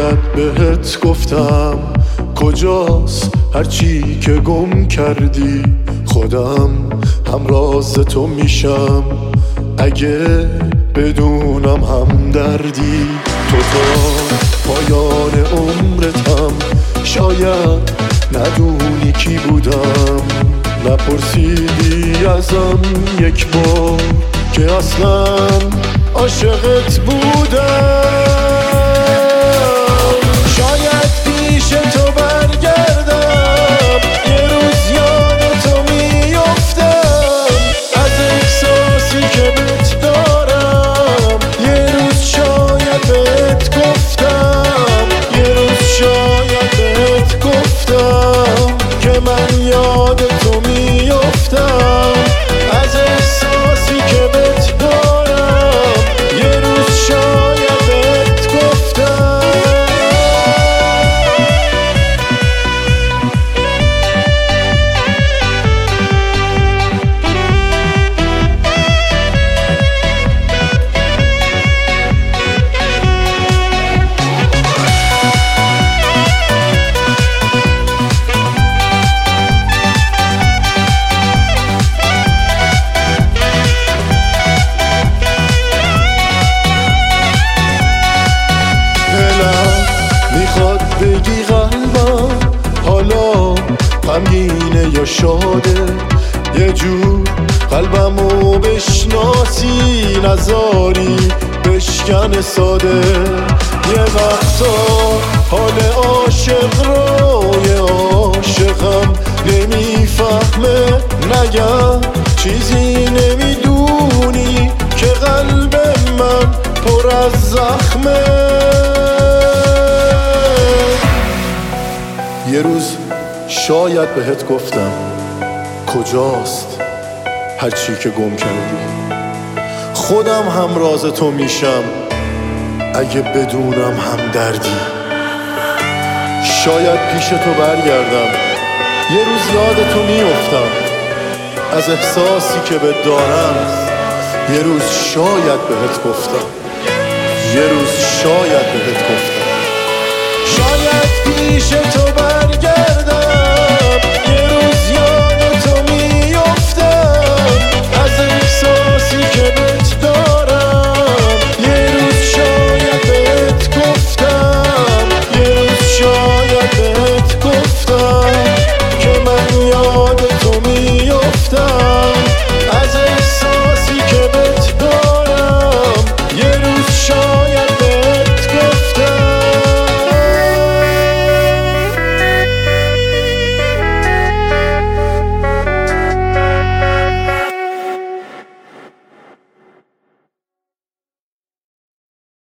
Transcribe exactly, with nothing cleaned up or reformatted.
شاید بهت گفتم کجاست هرچی که گم کردی. خودم هم راز تو میشم اگه بدونم هم دردی. تو تا پایان عمرتم شاید ندونی کی بودم. نپرسیدی ازم یک بار که اصلا عاشقت بودم. شاید پیش تو برگردم یه روز یاد تو میافتم از احساسی که بهت دارم. یه روز شاید بهت گفتم یه روز شاید بهت گفتم که من یاد تو میافتم از احساسی که بهت دارم. یه روز شاید بهت گفتم. میخواد بگی قلبم حالا غمگینه یا شاده. یه جور قلبمو بشناسی نذاری بشکن ساده. یه وقتا حال عاشق رو یه عاشقم نمیفهمه. نگم چیزی نمیدونی که قلب من پر از زخمه. یه روز شاید بهت گفتم کجاست هرچی که گم کردی. خودم هم راز تو میشم اگه بدونم هم دردی. شاید پیش تو برگردم یه روز یاد تو میافتم از احساسی که بهت دارم. یه روز شاید بهت گفتم یه روز شاید بهت گفتم. شاید پیش تو برگردم